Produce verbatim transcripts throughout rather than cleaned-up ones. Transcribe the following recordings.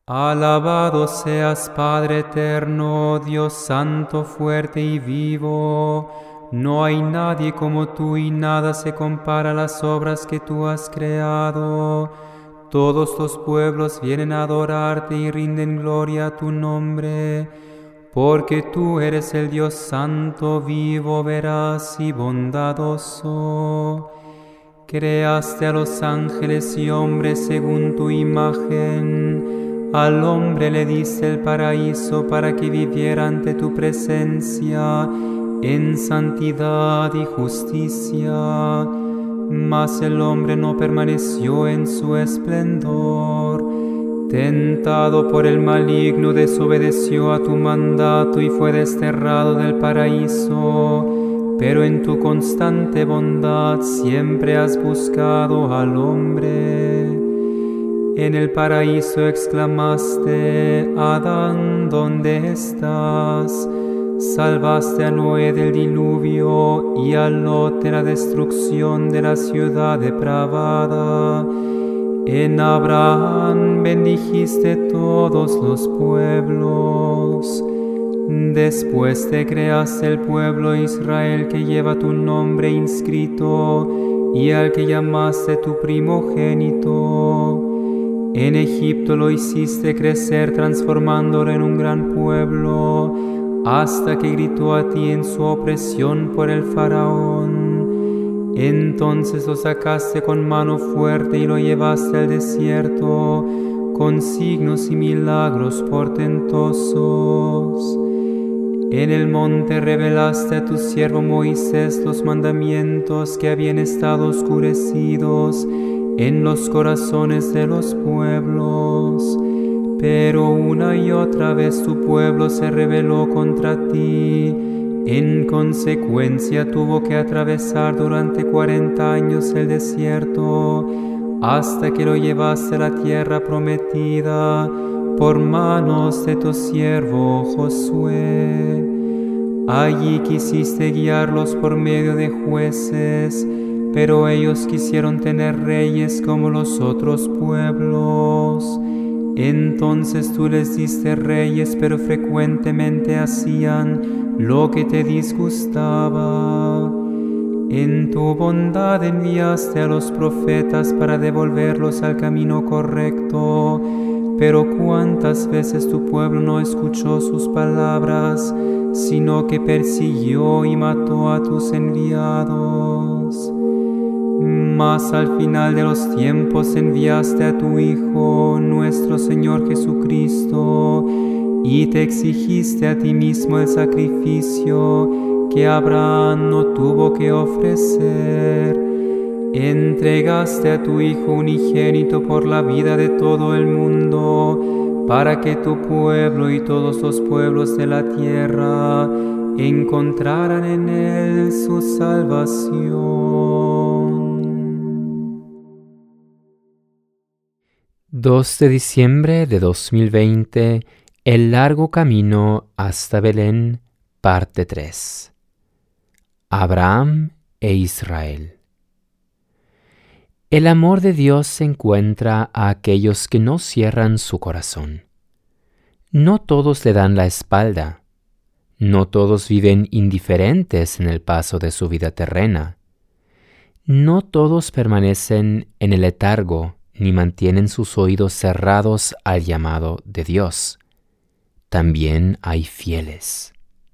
Alabado seas, Padre eterno, Dios santo, fuerte y vivo. No hay nadie como tú y nada se compara a las obras que tú has creado. Todos los pueblos vienen a adorarte y rinden gloria a tu nombre, porque tú eres el Dios santo, vivo, veraz y bondadoso. Creaste a los ángeles y hombres según tu imagen. Al hombre le diste el paraíso para que viviera ante tu presencia en santidad y justicia. Mas el hombre no permaneció en su esplendor. Tentado por el maligno, desobedeció a tu mandato y fue desterrado del paraíso. Pero en tu constante bondad siempre has buscado al hombre. En el paraíso exclamaste: Adán, ¿dónde estás? Salvaste a Noé del diluvio y a Lot de la destrucción de la ciudad depravada. En Abraham bendijiste todos los pueblos. Después te creaste el pueblo Israel que lleva tu nombre inscrito y al que llamaste tu primogénito. En Egipto lo hiciste crecer transformándolo en un gran pueblo, hasta que gritó a ti en su opresión por el faraón. Entonces lo sacaste con mano fuerte y lo llevaste al desierto, con signos y milagros portentosos. En el monte revelaste a tu siervo Moisés los mandamientos que habían estado oscurecidos en los corazones de los pueblos. Pero una y otra vez tu pueblo se rebeló contra ti. En consecuencia tuvo que atravesar durante cuarenta años el desierto, hasta que lo llevaste a la tierra prometida por manos de tu siervo Josué. Allí quisiste guiarlos por medio de jueces, pero ellos quisieron tener reyes como los otros pueblos. Entonces tú les diste reyes, pero frecuentemente hacían lo que te disgustaba. En tu bondad enviaste a los profetas para devolverlos al camino correcto, pero cuántas veces tu pueblo no escuchó sus palabras, sino que persiguió y mató a tus enviados. Mas al final de los tiempos enviaste a tu Hijo, nuestro Señor Jesucristo, y te exigiste a ti mismo el sacrificio que Abraham no tuvo que ofrecer. Entregaste a tu Hijo unigénito por la vida de todo el mundo, para que tu pueblo y todos los pueblos de la tierra encontraran en él su salvación. dos de diciembre de dos mil veinte, El largo camino hasta Belén, parte tres. Abraham e Israel. El amor de Dios se encuentra a aquellos que no cierran su corazón. No todos le dan la espalda. No todos viven indiferentes en el paso de su vida terrena. No todos permanecen en el letargo ni mantienen sus oídos cerrados al llamado de Dios. También hay fieles.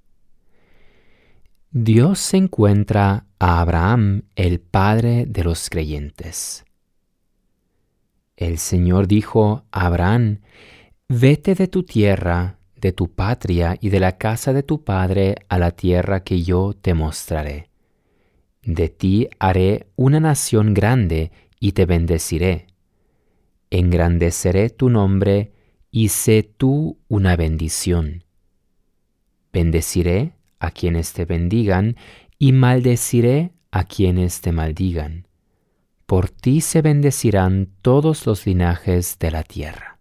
Dios se encuentra a Abraham, el padre de los creyentes. El Señor dijo a Abraham: «Vete de tu tierra, de tu patria y de la casa de tu padre a la tierra que yo te mostraré. De ti haré una nación grande y te bendeciré. Engrandeceré tu nombre y sé tú una bendición. Bendeciré a quienes te bendigan y maldeciré a quienes te maldigan. Por ti se bendecirán todos los linajes de la tierra.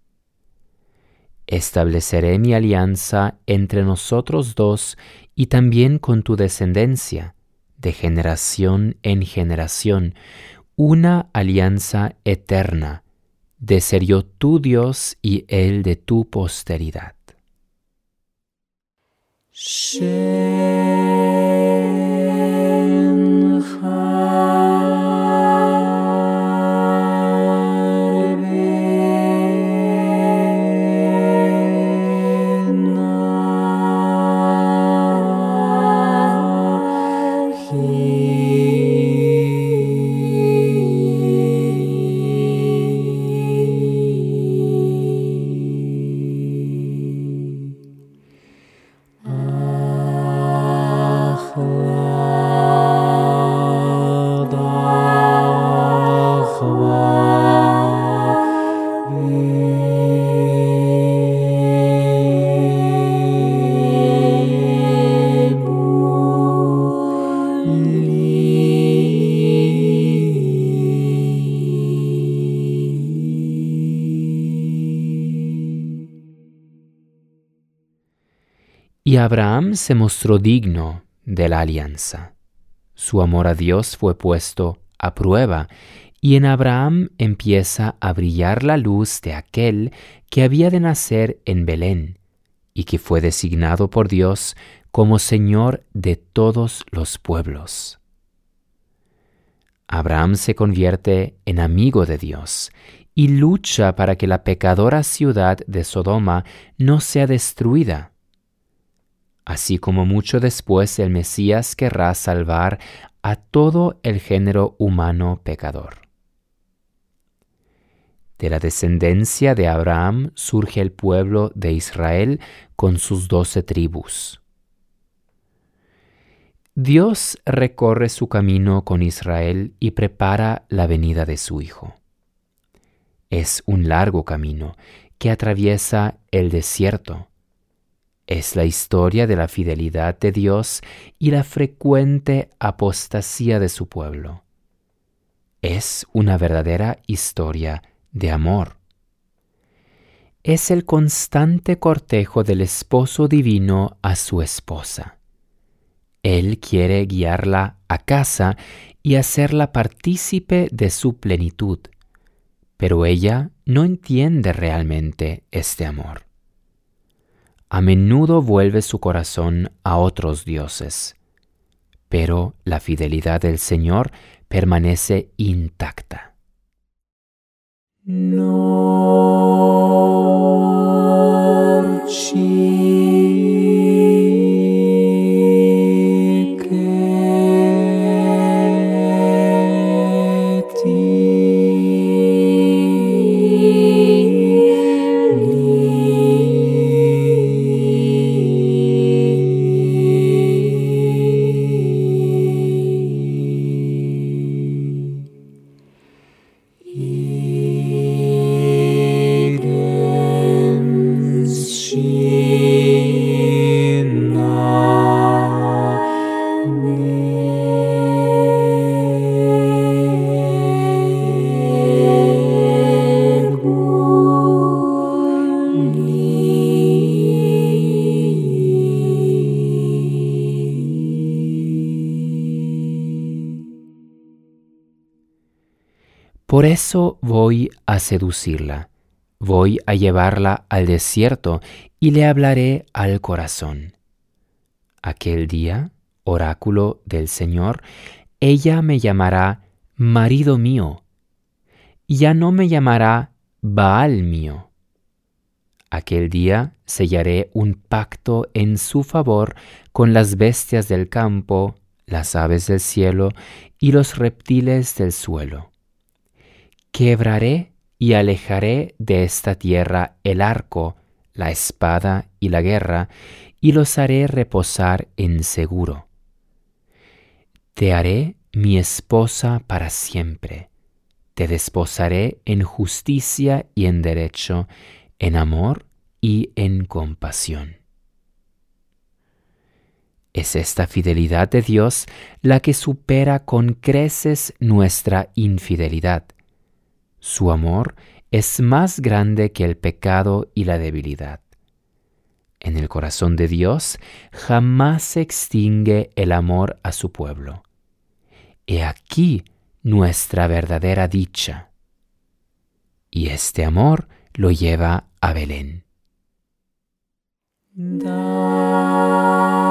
Estableceré mi alianza entre nosotros dos y también con tu descendencia, de generación en generación, una alianza eterna. de ser yo tu Dios y él de tu posteridad. Y Abraham se mostró digno de la alianza. Su amor a Dios fue puesto a prueba, y en Abraham empieza a brillar la luz de aquel que había de nacer en Belén, y que fue designado por Dios como Señor de todos los pueblos. Abraham se convierte en amigo de Dios y lucha para que la pecadora ciudad de Sodoma no sea destruida. Así como mucho después el Mesías querrá salvar a todo el género humano pecador. De la descendencia de Abraham surge el pueblo de Israel con sus doce tribus. Dios recorre su camino con Israel y prepara la venida de su Hijo. Es un largo camino que atraviesa el desierto. Es la historia de la fidelidad de Dios y la frecuente apostasía de su pueblo. Es una verdadera historia de amor. Es el constante cortejo del esposo divino a su esposa. Él quiere guiarla a casa y hacerla partícipe de su plenitud, pero ella no entiende realmente este amor. A menudo vuelve su corazón a otros dioses, pero la fidelidad del Señor permanece intacta. Por eso voy a seducirla, voy a llevarla al desierto y le hablaré al corazón. Aquel día, oráculo del Señor, ella me llamará marido mío, ya no me llamará Baal mío. Aquel día sellaré un pacto en su favor con las bestias del campo, las aves del cielo y los reptiles del suelo. Quebraré y alejaré de esta tierra el arco, la espada y la guerra, y los haré reposar en seguro. Te haré mi esposa para siempre. Te desposaré en justicia y en derecho, en amor y en compasión. Es esta fidelidad de Dios la que supera con creces nuestra infidelidad. Su amor es más grande que el pecado y la debilidad. En el corazón de Dios jamás se extingue el amor a su pueblo. He aquí nuestra verdadera dicha. y este amor lo lleva a Belén. Da